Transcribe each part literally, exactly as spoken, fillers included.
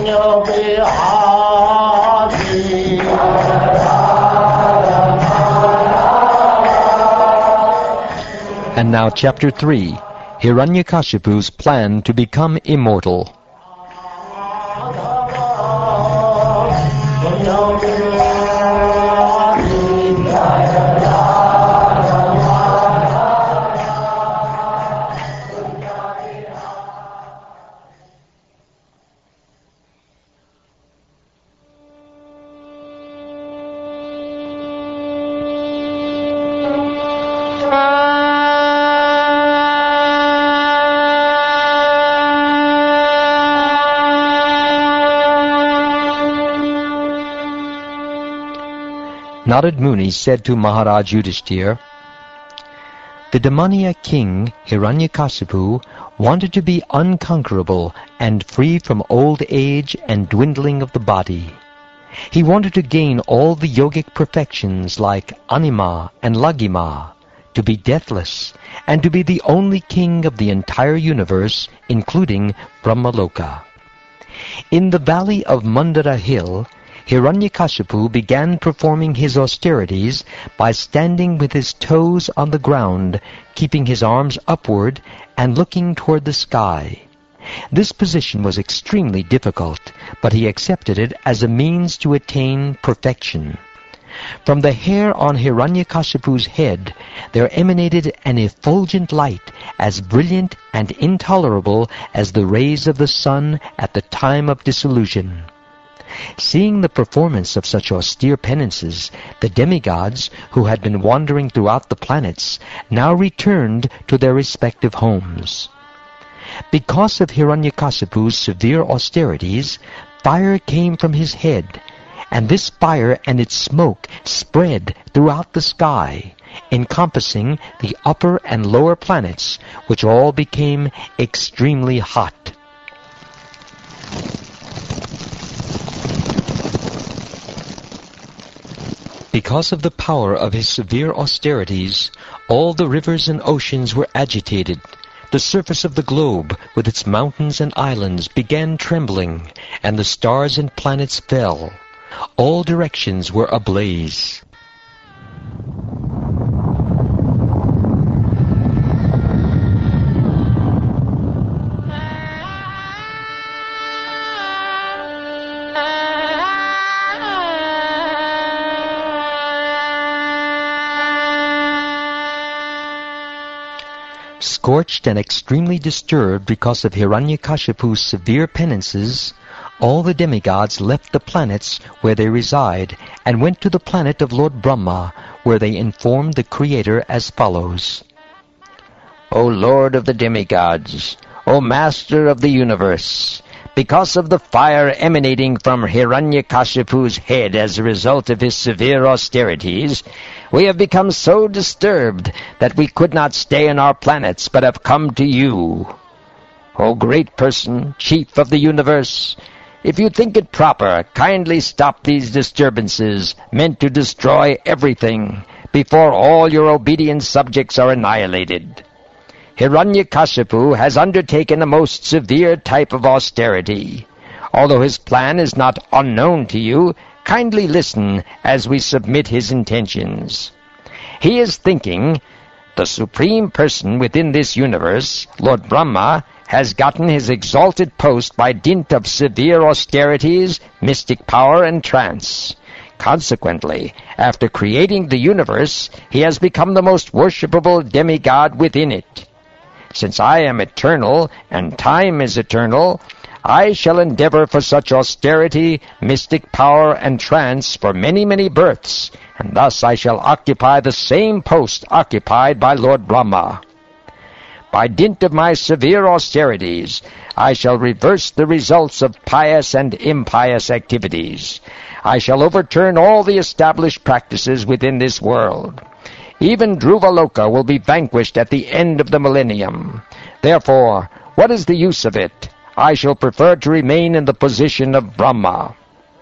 And now chapter three, Hiranyakashipu's plan to become immortal. Narad Muni said to Maharaj Yudhishthir, "The demoniac king Hiranyakashipu wanted to be unconquerable and free from old age and dwindling of the body. He wanted to gain all the yogic perfections like anima and lagima, to be deathless, and to be the only king of the entire universe, including Brahmaloka. In the valley of Mandara Hill, Hiranyakashipu began performing his austerities by standing with his toes on the ground, keeping his arms upward and looking toward the sky. This position was extremely difficult, but he accepted it as a means to attain perfection. From the hair on Hiranyakashipu's head there emanated an effulgent light as brilliant and intolerable as the rays of the sun at the time of dissolution. Seeing the performance of such austere penances, the demigods, who had been wandering throughout the planets, now returned to their respective homes. Because of Hiranyakashipu's severe austerities, fire came from his head, and this fire and its smoke spread throughout the sky, encompassing the upper and lower planets, which all became extremely hot. Because of the power of his severe austerities, all the rivers and oceans were agitated. The surface of the globe, with its mountains and islands, began trembling, and the stars and planets fell. All directions were ablaze. Scorched and extremely disturbed because of Hiranyakashipu's severe penances, all the demigods left the planets where they reside and went to the planet of Lord Brahma, where they informed the Creator as follows. "O Lord of the demigods, O Master of the universe, because of the fire emanating from Hiranyakashipu's head as a result of his severe austerities, we have become so disturbed that we could not stay in our planets but have come to you. O great person, chief of the universe, if you think it proper, kindly stop these disturbances meant to destroy everything before all your obedient subjects are annihilated. Hiranyakashipu has undertaken a most severe type of austerity. Although his plan is not unknown to you, kindly listen as we submit his intentions. He is thinking, the supreme person within this universe, Lord Brahma, has gotten his exalted post by dint of severe austerities, mystic power, and trance. Consequently, after creating the universe, he has become the most worshipable demigod within it. Since I am eternal, and time is eternal, I shall endeavor for such austerity, mystic power, and trance for many, many births, and thus I shall occupy the same post occupied by Lord Brahma. By dint of my severe austerities, I shall reverse the results of pious and impious activities. I shall overturn all the established practices within this world. Even Dhruvaloka will be vanquished at the end of the millennium. Therefore, what is the use of it? I shall prefer to remain in the position of Brahma.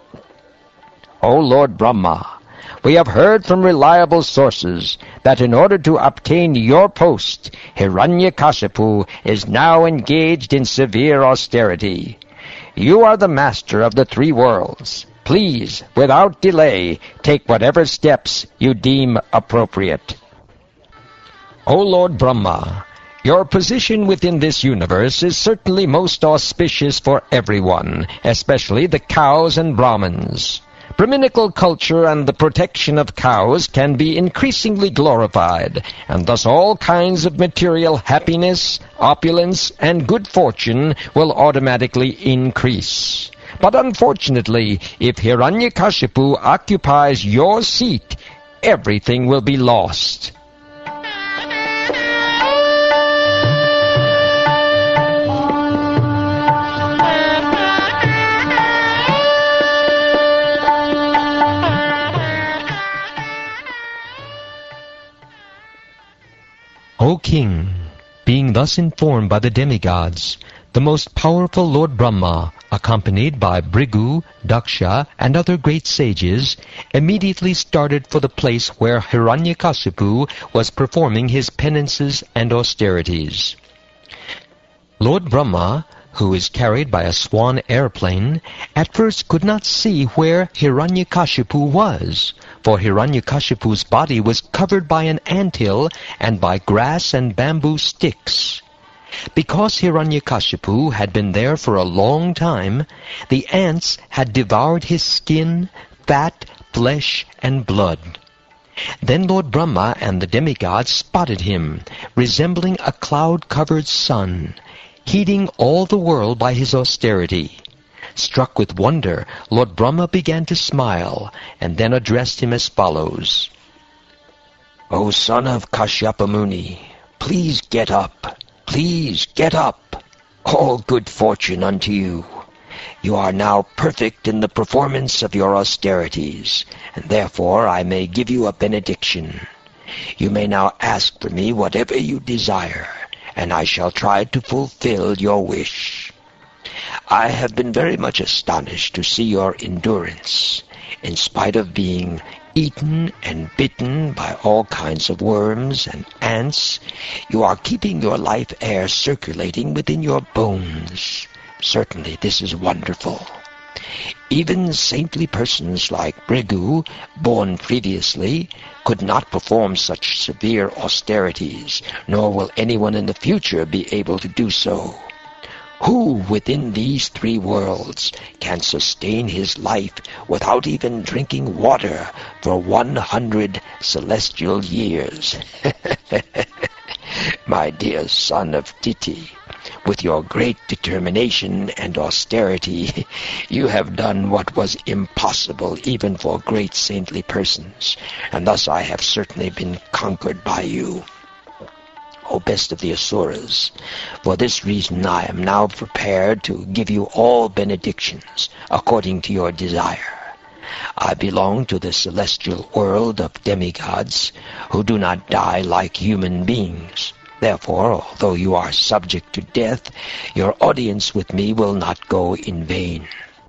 O Lord Brahma, we have heard from reliable sources that in order to obtain your post, Hiranyakashipu is now engaged in severe austerity. You are the master of the three worlds. Please, without delay, take whatever steps you deem appropriate." O Lord Brahma, your position within this universe is certainly most auspicious for everyone, especially the cows and Brahmins. Brahminical culture and the protection of cows can be increasingly glorified, and thus all kinds of material happiness, opulence, and good fortune will automatically increase. But unfortunately, if Hiranyakashipu occupies your seat, everything will be lost. O King, being thus informed by the demigods, the most powerful Lord Brahma, accompanied by Bhrigu, Daksha, and other great sages, immediately started for the place where Hiranyakashipu was performing his penances and austerities. Lord Brahma, who is carried by a swan airplane, at first could not see where Hiranyakashipu was, for Hiranyakashipu's body was covered by an anthill and by grass and bamboo sticks. Because Hiranyakashipu had been there for a long time, the ants had devoured his skin, fat, flesh, and blood. Then Lord Brahma and the demigods spotted him, resembling a cloud-covered sun, heating all the world by his austerity. Struck with wonder, Lord Brahma began to smile, and then addressed him as follows. "O son of Kashyapa Muni, please get up. Please get up. All good fortune unto you. You are now perfect in the performance of your austerities, and therefore I may give you a benediction. You may now ask for me whatever you desire, and I shall try to fulfill your wish. I have been very much astonished to see your endurance. In spite of being eaten and bitten by all kinds of worms and ants, you are keeping your life air circulating within your bones. Certainly this is wonderful. Even saintly persons like Bhrigu, born previously, could not perform such severe austerities, nor will anyone in the future be able to do so. Who within these three worlds can sustain his life without even drinking water for one hundred celestial years? My dear son of Titi, with your great determination and austerity, you have done what was impossible even for great saintly persons, and thus I have certainly been conquered by you. O best of the Asuras, for this reason I am now prepared to give you all benedictions according to your desire. I belong to the celestial world of demigods who do not die like human beings. Therefore, although you are subject to death, your audience with me will not go in vain."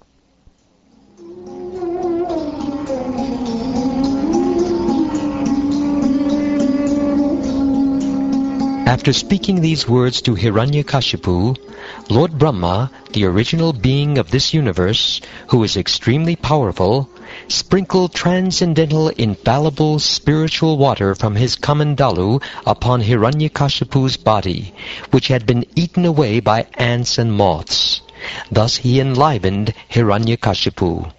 After speaking these words to Hiranyakashipu, Lord Brahma, the original being of this universe, who is extremely powerful, sprinkled transcendental, infallible, spiritual water from his kamandalu upon Hiranyakashipu's body, which had been eaten away by ants and moths. Thus he enlivened Hiranyakashipu.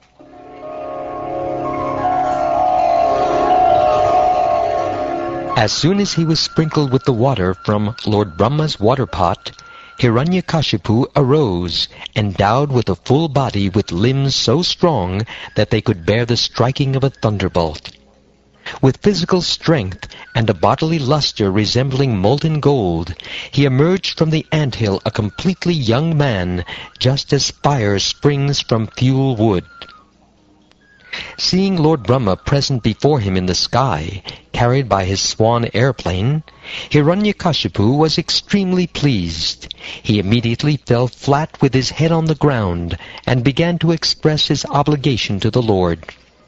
As soon as he was sprinkled with the water from Lord Brahma's water pot, Hiranyakashipu arose, endowed with a full body with limbs so strong that they could bear the striking of a thunderbolt. With physical strength and a bodily luster resembling molten gold, he emerged from the anthill a completely young man, just as fire springs from fuel wood. Seeing Lord Brahma present before him in the sky, carried by his swan airplane, Hiranyakashipu was extremely pleased. He immediately fell flat with his head on the ground and began to express his obligation to the Lord.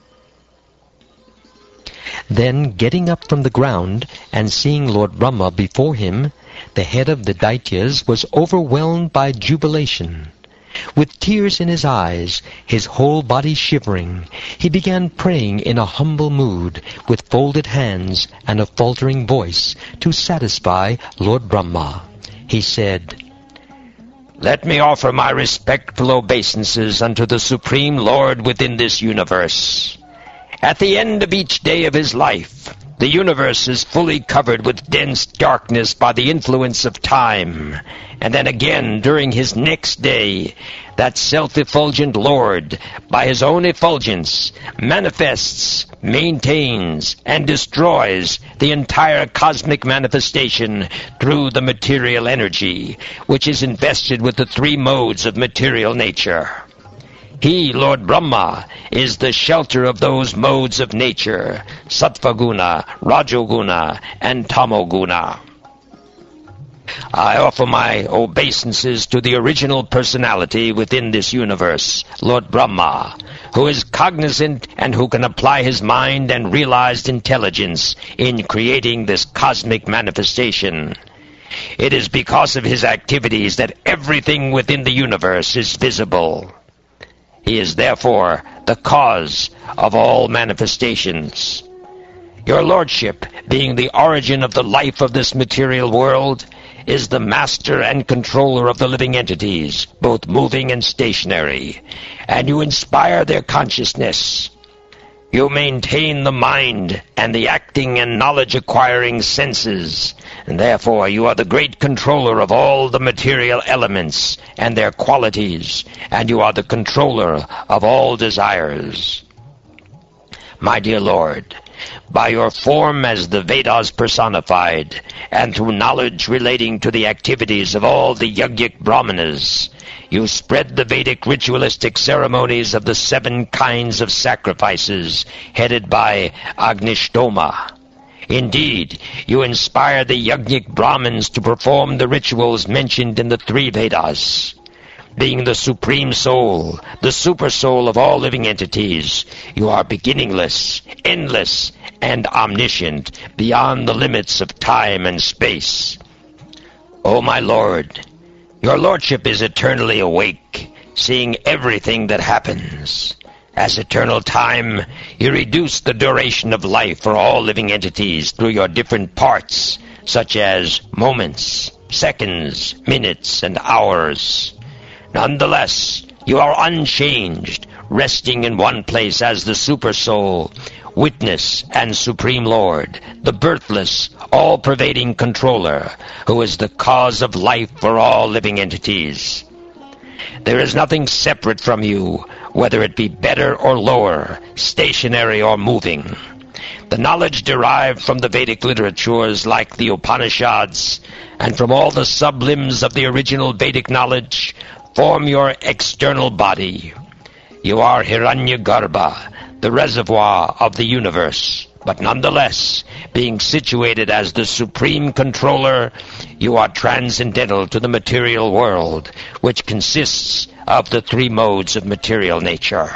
Then, getting up from the ground and seeing Lord Brahma before him, the head of the Daityas was overwhelmed by jubilation. With tears in his eyes, his whole body shivering, he began praying in a humble mood, with folded hands and a faltering voice, to satisfy Lord Brahma. He said, "Let me offer my respectful obeisances unto the Supreme Lord within this universe. At the end of each day of his life, the universe is fully covered with dense darkness by the influence of time. And then again, during his next day, that self-effulgent Lord, by his own effulgence, manifests, maintains, and destroys the entire cosmic manifestation through the material energy, which is invested with the three modes of material nature. He, Lord Brahma, is the shelter of those modes of nature, Sattvaguna, Rajoguna, and Tamoguna. I offer my obeisances to the original personality within this universe, Lord Brahma, who is cognizant and who can apply his mind and realized intelligence in creating this cosmic manifestation. It is because of his activities that everything within the universe is visible. He is therefore the cause of all manifestations. Your Lordship, being the origin of the life of this material world, is the master and controller of the living entities, both moving and stationary, and you inspire their consciousness. You maintain the mind and the acting and knowledge-acquiring senses, and therefore you are the great controller of all the material elements and their qualities, and you are the controller of all desires. My dear Lord, by your form as the Vedas personified, and through knowledge relating to the activities of all the Yajnik Brahmanas, you spread the Vedic ritualistic ceremonies of the seven kinds of sacrifices, headed by Agnishtoma. Indeed, you inspire the Yajnik Brahmins to perform the rituals mentioned in the three Vedas. Being the supreme soul, the super soul of all living entities, you are beginningless, endless, and omniscient, beyond the limits of time and space. O my Lord, your Lordship is eternally awake, seeing everything that happens. As eternal time, you reduce the duration of life for all living entities through your different parts, such as moments, seconds, minutes, and hours. Nonetheless, you are unchanged, resting in one place as the Super Soul, Witness, and Supreme Lord, the birthless, all-pervading controller, who is the cause of life for all living entities. There is nothing separate from you, whether it be better or lower, stationary or moving. The knowledge derived from the Vedic literatures like the Upanishads, and from all the sublimbs of the original Vedic knowledge, form your external body. You are Hiranyagarbha, the reservoir of the universe, but nonetheless, being situated as the supreme controller, you are transcendental to the material world, which consists of the three modes of material nature.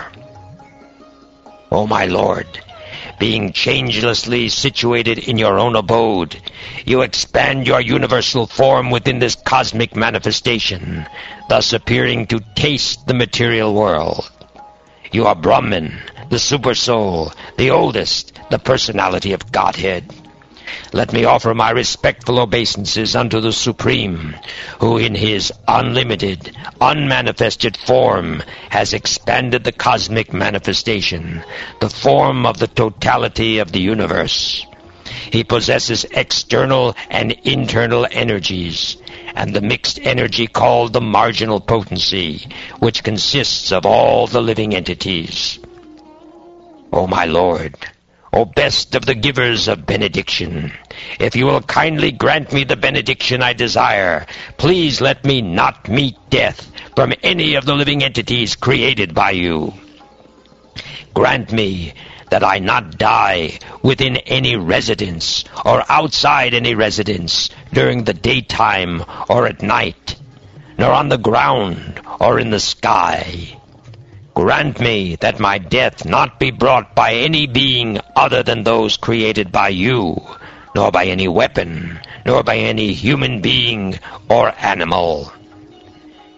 O my Lord, being changelessly situated in your own abode, you expand your universal form within this cosmic manifestation, thus appearing to taste the material world. You are Brahman, the Super Soul, the oldest, the personality of Godhead. Let me offer my respectful obeisances unto the Supreme, who in his unlimited, unmanifested form has expanded the cosmic manifestation, the form of the totality of the universe. He possesses external and internal energies, and the mixed energy called the marginal potency, which consists of all the living entities. O my Lord, O best of the givers of benediction, if you will kindly grant me the benediction I desire, please let me not meet death from any of the living entities created by you. Grant me that I not die within any residence or outside any residence during the daytime or at night, nor on the ground or in the sky. Grant me that my death not be brought by any being other than those created by you, nor by any weapon, nor by any human being or animal.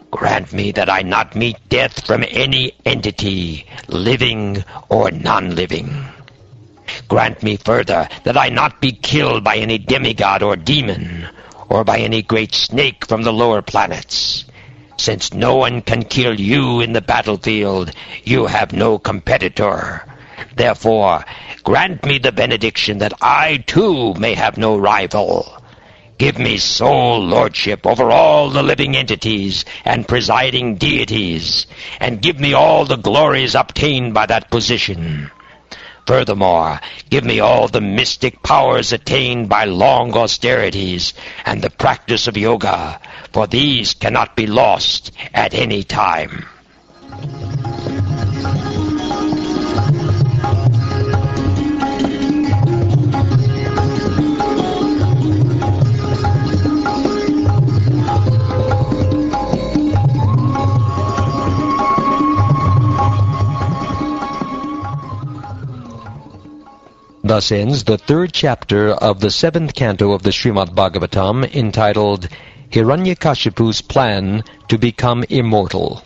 Grant me that I not meet death from any entity, living or non-living. Grant me further that I not be killed by any demigod or demon, or by any great snake from the lower planets. Since no one can kill you in the battlefield, you have no competitor. Therefore, grant me the benediction that I too may have no rival. Give me sole lordship over all the living entities and presiding deities, and give me all the glories obtained by that position. Furthermore, give me all the mystic powers attained by long austerities and the practice of yoga, for these cannot be lost at any time. Thus ends the third chapter of the seventh canto of the Srimad Bhagavatam, entitled Hiranyakashipu's Plan to Become Immortal.